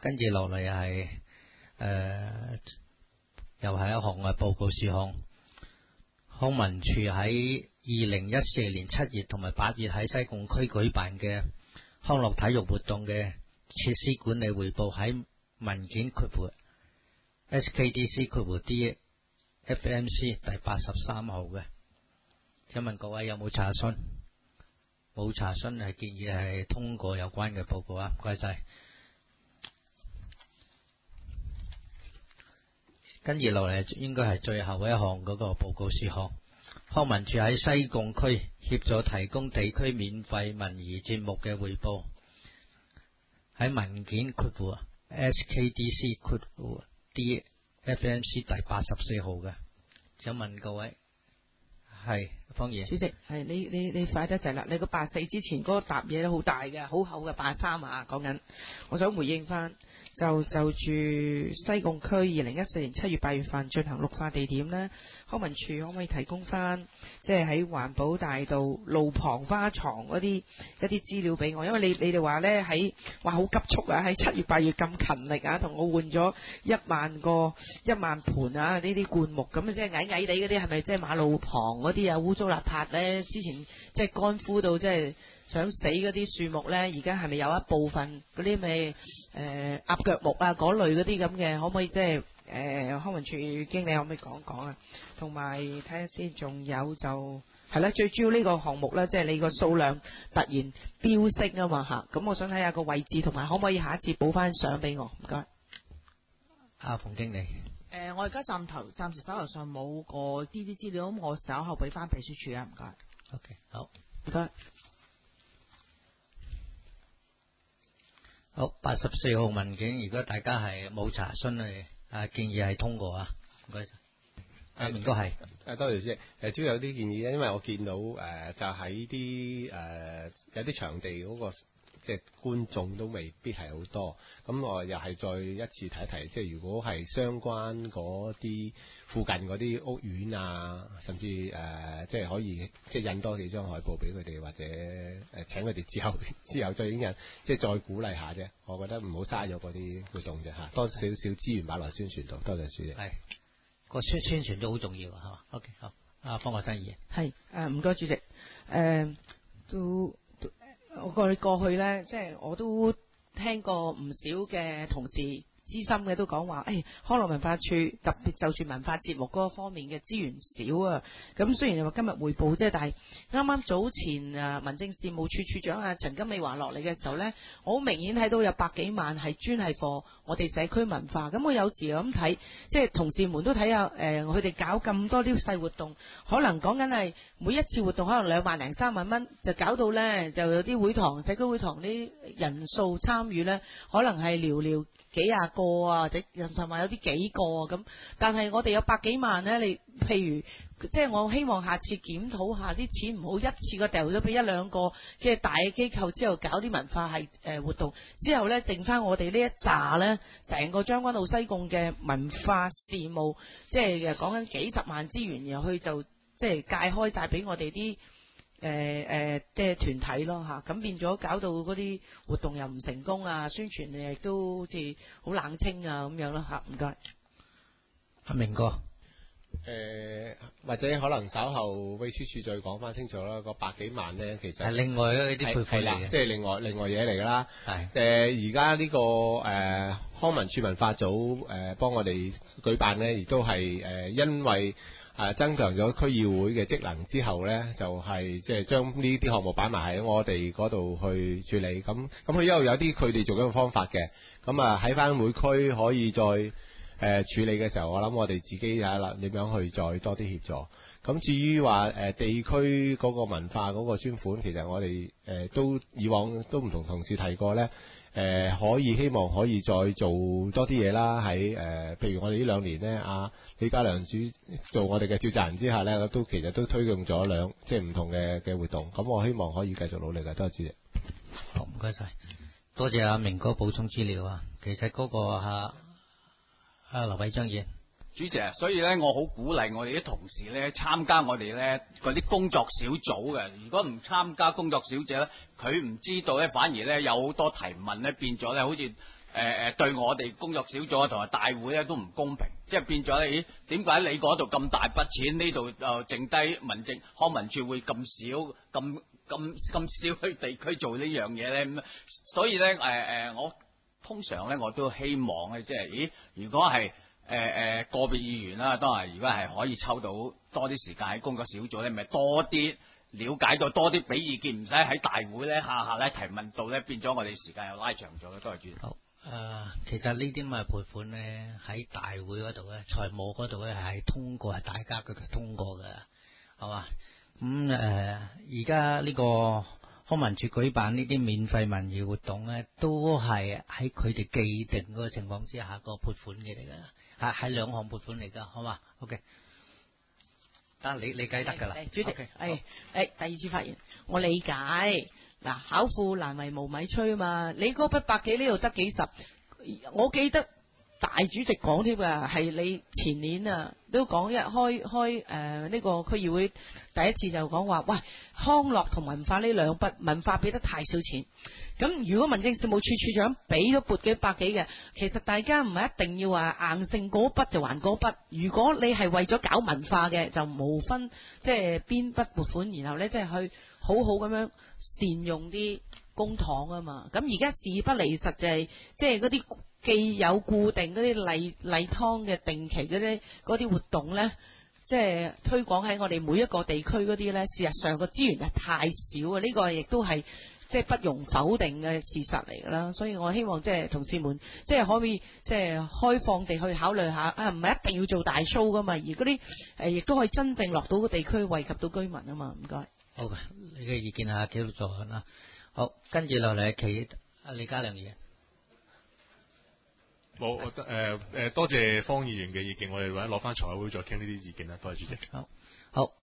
跟住落嚟係又係一項嘅報告事項。康文署喺2014年7月同埋8月喺西貢區舉辦嘅康樂體育活動嘅設施管理匯報喺文件括弧 SKDC 括弧 D FMC 第83號嘅。請問各位有冇查詢？冇查詢係建議係通過有關嘅報告啊，唔該晒。跟住落嚟應該係最後一項嗰個報告事項。康文署喺西貢區協助提供地區免費文娛節目嘅匯報，喺文件括弧 SKDC 括弧 D FMC 第84號嘅。想問各位係方爺主席，係你快得滯啦！你個84之前嗰個沓嘢都好大嘅，好厚嘅83啊！講緊，我想回應翻。就住西貢區2014年7月8月份進行綠化地點呢，康文署可唔可以提供翻，即係喺環保大道路旁花床嗰啲一啲資料俾我？因為你哋話呢，喺話好急促啊，喺7月8月咁勤力啊，同我換咗1萬盆啊呢啲灌木，咁即係矮矮地嗰啲係咪即係馬路旁嗰啲啊污糟邋遢呢？之前即係乾枯到即係想死嗰啲樹木呢，而家係咪有一部分嗰啲咪鴨腳木啊嗰類嗰啲咁嘅，可唔可以即係康文署經理可唔可以講講啊？同埋睇下先，仲有就係啦，最主要呢個項目呢，即係你個數量突然飆升啊嘛嚇，咁我想睇下個位置，同埋可唔可以下一次補翻相俾我？唔該。 阿馮經理。 我而家暫時手頭上冇個啲資料，咁我稍後俾翻秘書處啊，唔該。 OK， 好， 唔該。 好，84號文件，如果大家係冇查詢建議係通過啊，唔該晒。明哥係。 多謝主席。主要有啲建議咧，因為我見到就喺啲有啲場地嗰個即係觀眾都未必係好多，咁我又係再一次提一提，即係如果係相關嗰啲附近嗰啲屋苑啊，甚至即係可以即係印多幾張海報俾佢哋，或者請佢哋之後再影印，即係再鼓勵下啫。我覺得唔好嘥咗嗰啲活動啫嚇，多少少資源擺落宣傳度。多謝主席。 係個宣傳都好重要係嘛 ？OK， 好。阿方國珊議員。 係唔該主席。我過去呢，即係我都聽過唔少嘅同事資深嘅都講話，康樂文化處特別就住文化節目嗰方面嘅資源少啊。咁雖然你話今日匯報啫，但係啱啱早前民政事務處處長陳金美華落嚟嘅時候呢，我好明顯睇到有100幾萬係專係課我哋社區文化。咁我有時咁睇，即係同事們都睇下佢哋搞咁多啲細活動，可能講緊係每一次活動可能2萬零3萬蚊，就搞到呢就有啲會堂社區會堂啲人數參與呢，可能係寥寥幾廿個啊，或者甚至話有啲幾個啊咁。但係我哋有100幾萬呢，你譬如即係我希望下次檢討下啲錢，唔好一次過掉咗俾1兩個即係大嘅機構之後搞啲文化活動，之後呢剩翻我哋呢一紮呢，成個將軍澳西貢嘅文化事務，即係講緊幾十萬資源，然後去就即係界開晒俾我哋啲即係團體咯嚇，咁變咗搞到嗰啲活動又唔成功啊，宣傳亦都好似好冷清啊咁樣咯嚇，唔該。 阿明哥。 或者可能稍後秘書處再講翻清楚啦。個100幾萬呢，其實係另外嗰啲配款嚟嘅， 即係另外嘢嚟㗎啦。 係而家呢個康文署文化組幫我哋舉辦呢，亦都係因為增強咗區議會嘅職能之後呢，就係即係將呢啲項目擺埋喺我哋嗰度去處理。咁佢一路有啲佢哋做緊嘅方法嘅。咁喺翻每區可以再處理嘅時候，我諗我哋自己睇下啦，點樣去再多啲協助。咁至於話地區嗰個文化嗰個專款，其實我哋都以往都唔同同事提過呢，希望可以再做多啲嘢啦。喺譬如我哋呢2年呢，李家良主做我哋嘅召集人之下呢，其實都推動咗即係唔同嘅活動。咁我希望可以繼續努力嘅。多謝主席。 好，唔該晒，多謝阿明哥補充資料啊。其實嗰個劉偉章議員。 主席，所以咧，我好鼓勵我哋啲同事咧參加我哋咧嗰啲工作小組嘅。如果唔參加工作小組咧，佢唔知道咧，反而咧有好多提問咧變咗咧，好似對我哋工作小組同埋大會咧都唔公平，即係變咗你點解你嗰度咁大筆錢，呢度剩低康文署會咁少去地區做呢樣嘢咧？咁所以咧我通常咧我都希望咧，即係如果係個別議員啦，當然如果係可以抽到多啲時間喺工作小組咧，咪多啲了解到多啲俾意見，唔使喺大會咧下下咧提問到咧，變咗我哋時間又拉長咗。多謝主席。 好。其實呢啲咁嘅撥款咧，喺大會嗰度咧，財務嗰度咧係通過，係大家嘅通過嘅，係嘛？咁而家呢個康文署舉辦呢啲免費文娛活動咧，都係喺佢哋既定嗰個情況之下個撥款嘅嚟㗎，係兩項撥款嚟㗎，好嘛 ？OK， 得你計得㗎啦， 主席， okay， 第二次發言，我理解。嗱，巧婦難為無米炊啊嘛，你嗰筆100幾呢度得幾十，我記得大主席講添㗎，係你前年啊都講開呢個區議會第一次就講話，喂，康樂同文化呢兩筆，文化俾得太少錢。咁如果民政事務處處長俾咗撥幾100幾嘅，其實大家唔係一定要話硬性嗰筆就還嗰筆。如果你係為咗搞文化嘅，就無分即係邊筆撥款，然後呢，即係去好好咁樣善用啲公帑啊嘛。咁而家事不離實就係即係嗰啲既有固定嗰啲例湯嘅定期嗰啲活動呢，即係推廣喺我哋每一個地區嗰啲呢，事實上個資源係太少啊！呢個亦都係即係不容否定嘅事實嚟㗎啦。所以我希望即係同事們即係可以即係開放地去考慮下啊，唔係一定要做大 show 㗎嘛，而嗰啲亦都可以真正落到個地區惠及到居民啊嘛。唔該。 好嘅，你嘅意見啊，幾多座啦？好，跟住落嚟李家亮議員。 冇，多謝方議員嘅意見，我哋或者攞翻財委會再傾呢啲意見啦。多謝主席。 好。